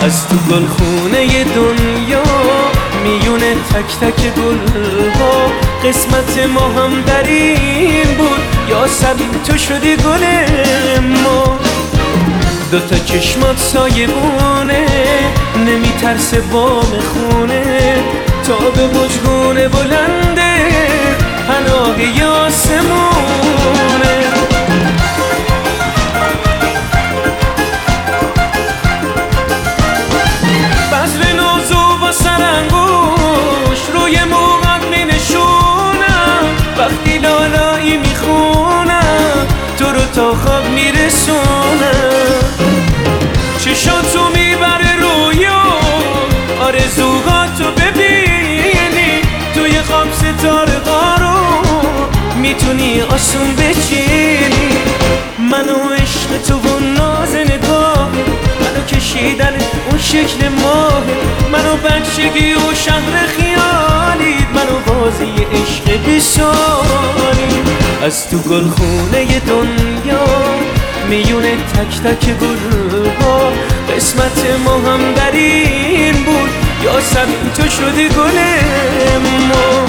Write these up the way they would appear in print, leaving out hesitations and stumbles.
از تو گلخونه دنیا میون تک تک گلها قسمت ما هم در این بود یا سبیل تو شدی گل ما. دوتا چشمات سایبونه نمیترسه بام خونه تا به بجگونه بلنده پناه یاسمونه. بذر نازو با سرانگوش روی موقت می نشونم وقتی لالایی میخونم تو رو تا خواب میرسونم. چشاتو میبره رویا آرزوهاتو ببینی توی خواب ستاره رو میتونی آسون بچینی. منو عشق تو و ناز نگاه منو کشیدن اون شکل ماه منو بچگی و شهر خیالیت منو بازی عشق بسالی. از تو گلخونه دنیا میون تک تک گلها قسمت ما هم در این بود یا سبیل تو شدی گل ما.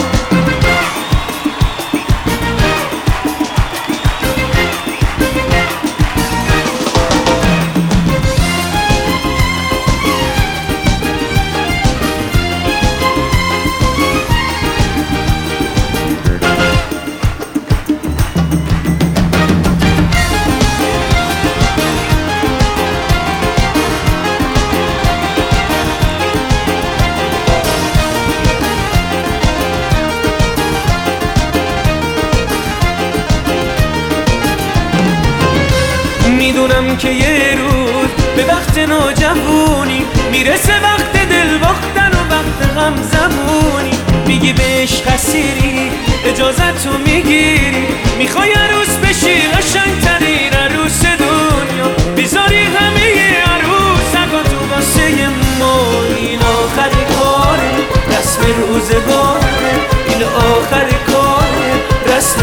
میدونم که یه روز به وقت نوجوانی میرسه وقت دل باختن و وقت غم زبونی. میگی به عشق اسیری اجازتو میگیری میخوای عروس بشی قشنگترین عروس دنیا بیزاری همه عروسکا تو واسه ما. این آخر کاره رسم روزگاره این آخر کاره رسم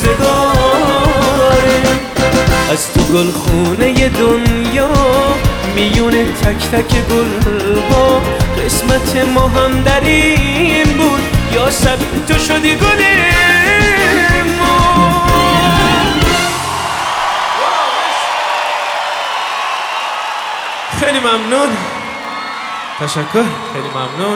روزگاره. از تو گلخونه دنیا میون تک تک گلها قسمت ما هم در این بود یا سبیل تو شدی گل ما. خیلی ممنون، تشکر، خیلی ممنون.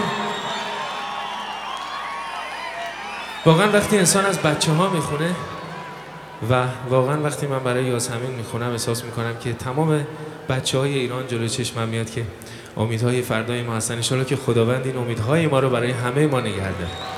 واقعا وقتی انسان از بچه ها میخونه و واقعا وقتی من برای یاسمین میخونم احساس میکنم که تمام بچه های ایران جلوی چشمم میاد که امیدهای فردای ما هستن. ان شاءالله که خداوند این امیدهای ما رو برای همه ما نگه داره.